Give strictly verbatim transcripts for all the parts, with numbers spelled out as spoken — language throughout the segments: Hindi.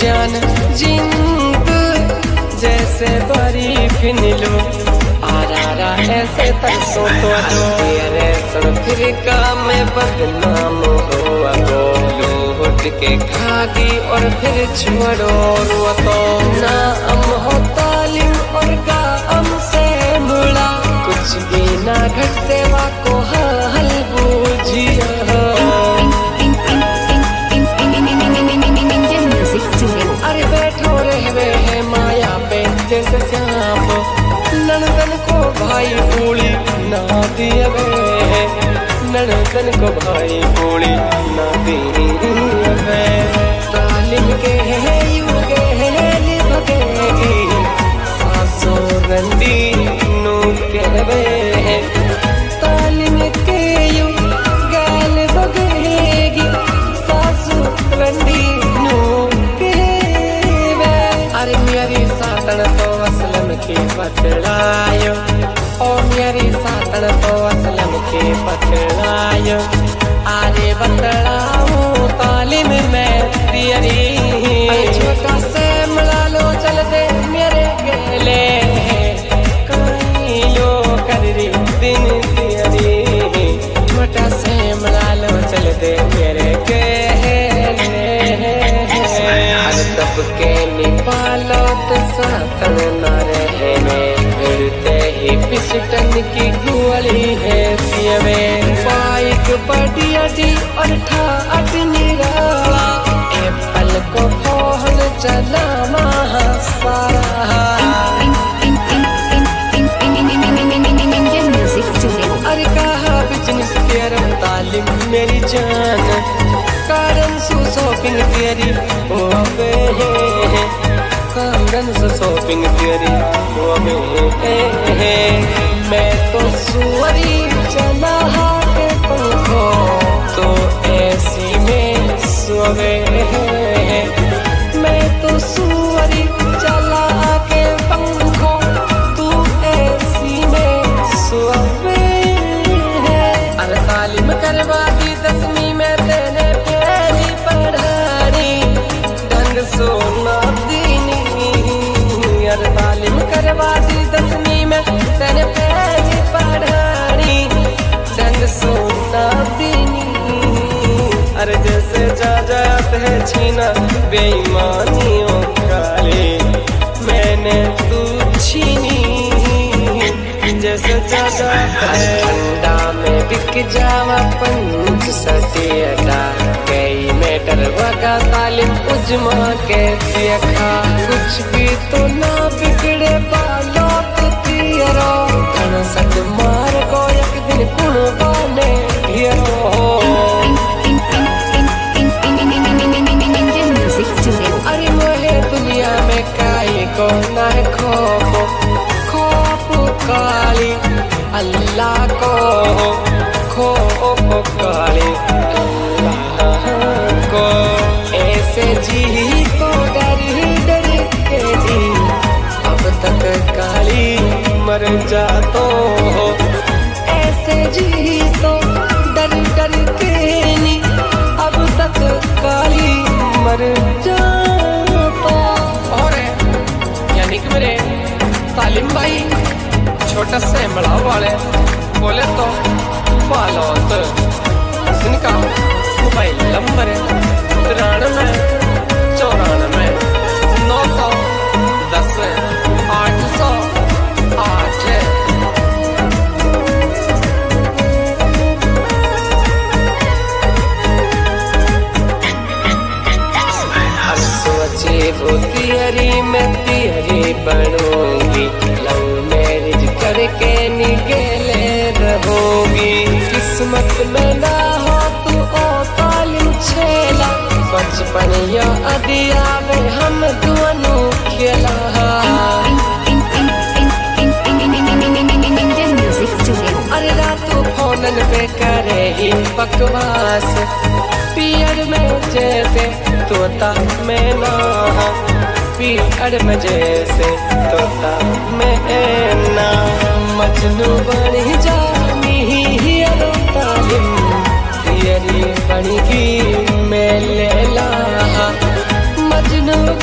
जान जिंद जैसे बरी फिनलो आरा ऐसे तरसों तो तेरे सर फिर काम में बदनाम हुआ गो लूट के खागी और फिर छोड़ो रुआ तो ना हम हो तालिम और काम से मुड़ा कुछ भी ना घट सेवा को हल बूझिया अरे बैठो रहवे है माया पे जैसे श्याम नंदन को भाई पूड़ी ना दियवे नंदन को भाई पूड़ी ना दियवे तालिम के है युगे है लिभगेगी सासो रंडी नो कहवे तालिम के युगे लिभगेगी सासो रंडी अरे मेरी सातन तो असलम की पकड़ायो ओ मेरी सातन तो असलम की पकड़ायो अरे बतड़ाऊं तालिम में तेरी छोटा से मिला लो चल दे मेरे गेले कहीं लो कर रही दिन तेरी छोटा से मिला लो चल दे मेरे गेले तब के निपालो तो सातन न रहने भिड़ते ही पिस्टन की गुअली है पियवे बाइक बड़ी अड़ी और ठाट निराला एप्पल को फोन चला महासारा अरे कहा बिजनेस तेरा तालिम मेरी जान कारण सु शॉपिंग तेरी हो अबे कारण सु शॉपिंग तेरी हो अबे मैं तो सुअरी चला के पंखो तो ऐसी में सोवे मैं तो सुअरी चला के पंखो तू ऐसी में सोवे अरे तालीम करवा दी दसवीं में तेरे सोना दीनी अरे तालीम करवा दी दसवीं में तेरे पहली पढ़ानी ढंग सोना दीनी अरे जैसे जा जाते है छीना बेईमानियों काले मैंने तू छीनी जैसे जा जाता है ठंडा में बिक जावा पंच सटिया कई मेटर वगा तालिम उजमा के देखा कुछ भी तो ना बिगड़े बालो तो तियरो धन सट मार को एक दिन कुण बाने ढेरो अरे मोहे दुनिया में काई को ना खोपो खोपो काली अल्लाह को खोपो काली को ऐसे जी को डर डर के दी अब तक काली मर जा तो ऐसे जी तो डर डर के नी अब तक काली मर जा तो और यानी कि मेरे तालिम भाई छोटा से मड़ा वाले बोले तो पालौत जिनका मोबाइल नंबर है तिरानवे चौरानवे नौ सौ दस आठ सौ आठ सोचे वो तियरी में तियरी बनूंगी लव मैरिज करके निकले रहोगी किस्मत में ना हो तू ओ तालिम छेला बचपन या अदिया में हम दोनों खेला अरे रातों फोनन पे करे ही बकवास पियर में जैसे तोता में ना पियर में जैसे तोता में ना मजनू बन जानी ही तालिम तेरी बन की मैं ले ला मजनू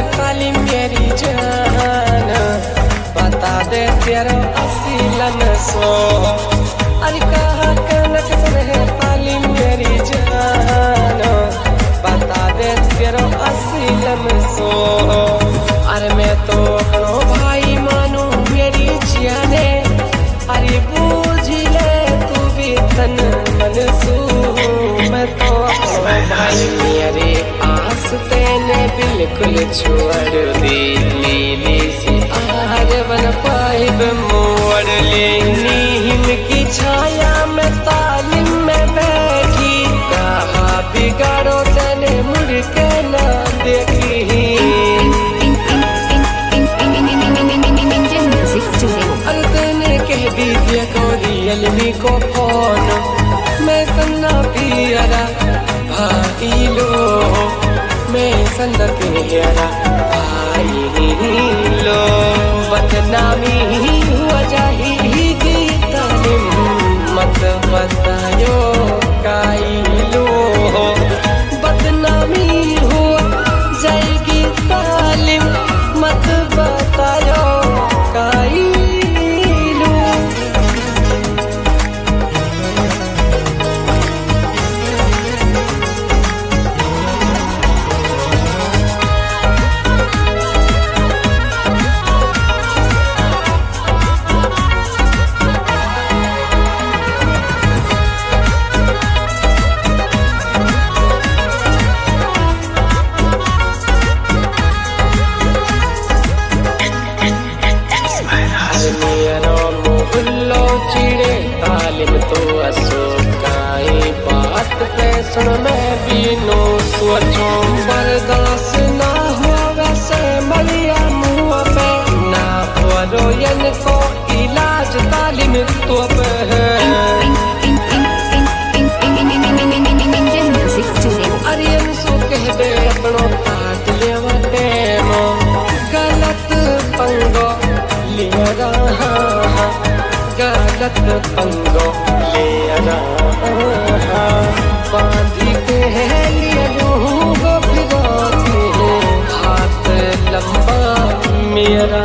काली मेरी जान, बता दे तेरा असीलन सो। अरे कहा कनक सन है काली मेरी जान, बता दे तेरा असीलन सो। अरे मैं तो अपनो भाई मानू मेरी जाने, अरे बूझ ले तू भी तन मन सू। मैं तो अपनो भाई मेरे आस तेने बिल्कुल छोड़ दी, नीली सी आहर बन पाइब मोड़ ले। नीम की छाया में तालीम में बैठी, कहा बिगाड़ो तेने मुड़ के ना देखी। अरे तेने कह दी देखो रियलमी को फोन, मैं सन्ना पियरा भाई लो, मैं सन्ना पियरा भाई लो। बदनामी हुआ जाही की तालीम मत बतायो काई लो, बदनामी हुआ जाएगी तालीम मत बतायो काई लो। चिड़े तालिम तो असोकाई बात पे सुन मैं भी नो सोचो। बर्दाश्त ना हुआ वैसे मलिया मुँह पे, ना हुआ रोयन को इलाज तालिम तो पे है। अरियन सो कह दे अपनो काट लेवा टेमो, गलत पंगो लिया रहा, गलत पंगो ले रहा। बांधी के लिए लूंगो भिगोती है, हाथ लंबा मेरा,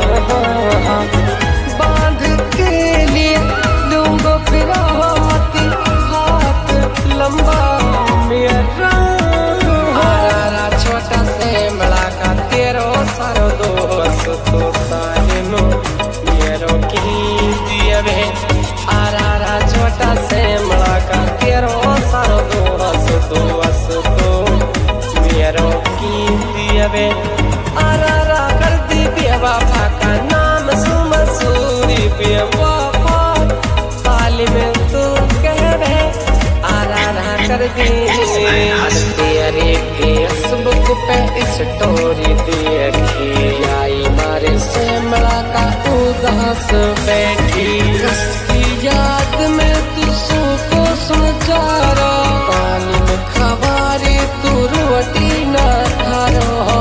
बांध के लिए लूंगो भिगोती, हाथ लंबा मेरा। हरा छोटा से बड़ा का तेरो सारो दोस्त तो तालिम मेरो की दियवे। आरा छोटा से बड़ा का तेरो सारो दोस्त दोस्त तो मेरो की दियवे। आरा कर दी बेवा का नाम सुमसूरी बेवा तालिम तू कहवे। आरा कर दी तेरे फेसबुक पे स्टोरी देखी, आई मारे से मला का उदास बैठी। उसकी याद में तुझको को सुन जा रहा, पानी में खवारी तू रोटी ना खा रहा।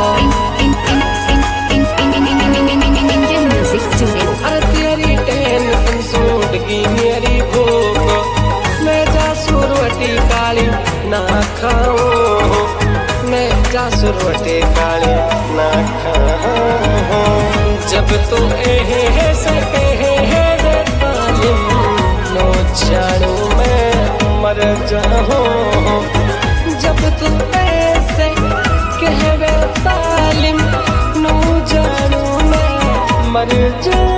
अरे तेरी टेंशन सूट गई मेरी भूख, मैं जासू रोटी काली ना खाऊं, मैं जासू रोटी काली ना खाऊं। जब तू ए सके है तालिम नो जानू मैं मर जाऊं। जब तू ऐसे कहवे तालिम नो जानू मैं मर जाऊं।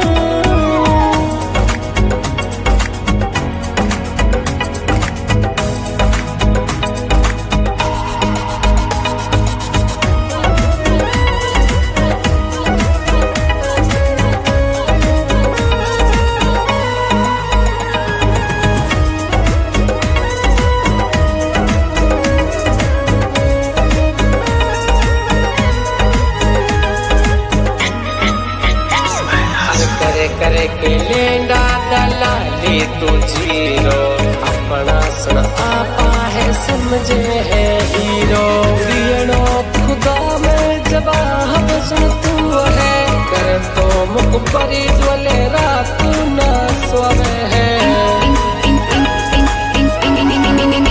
करे के लेंडा दलाली तू जीरो, अपना सुन आपा है समझे है हीरो। दियनो खुदा में जवाब सुन तू है, कर तो मुखबरी डोले रात ना सोवे है।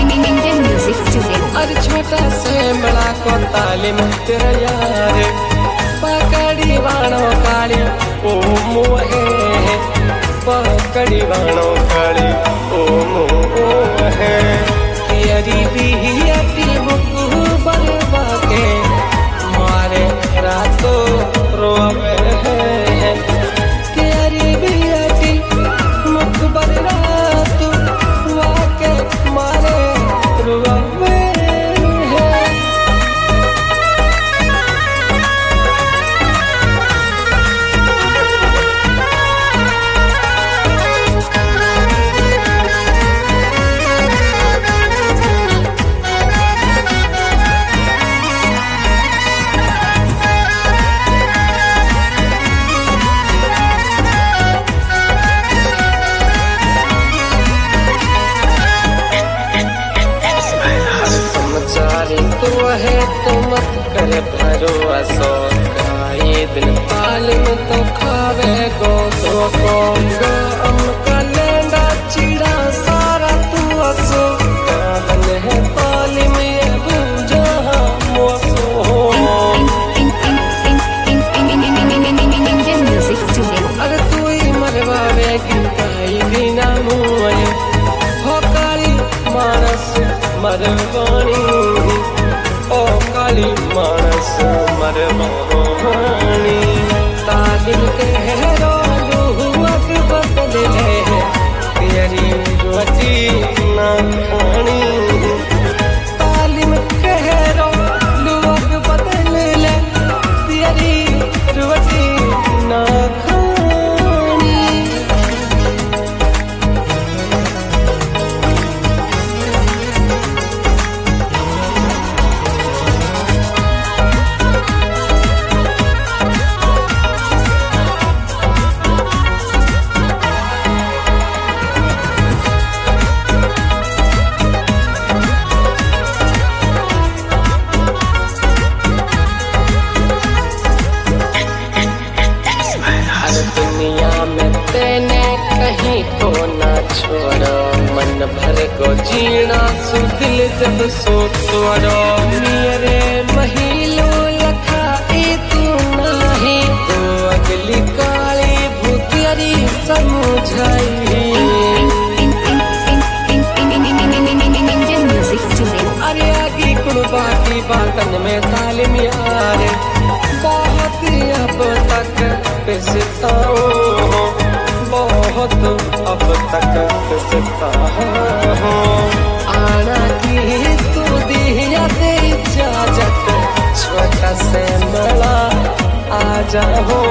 अरे छोटा से बड़ा को तालिम तेरा यार, पकड़ी वाणो काली ओ मोहे पकड़ी वाणो काली ओ मोहे तेरी बिहती मुकु बरवा के मारे रातो रोवे तेरी बिहती मुकु बररातो वाके मारे रोवे तो है तो मत कर भरोसा काये दिन पालम तो खावे गो तो को गम का लेंदा चिड़ा सारा तू असो कावन है पालम ये बूझा मोसो अरे तू ही मरवावे गिनताई बिना मुए हो काली मानस मरवानी ओ काली मानस मरवानी तालिम कहरो लुहक बदल ले तेरी रोटी ना खानी तालिम कहरो लुहक बदल ले तेरी रोटी ना खानी दुनिया में तेने कहीं को ना छोड़ो मन भर को जीना सु दिल जब सो तोड़ो मेरे महिलो लखा ए तू नहीं तो अगली काली भूतियरी समझाई अरे आगे कुर्बा की बातन में तालिम यार बहुत अब तक पिसता हूँ बहुत अब तक पिसता हूँ आना की तू दिया दे इजाजत छोटा से मला आ जाओ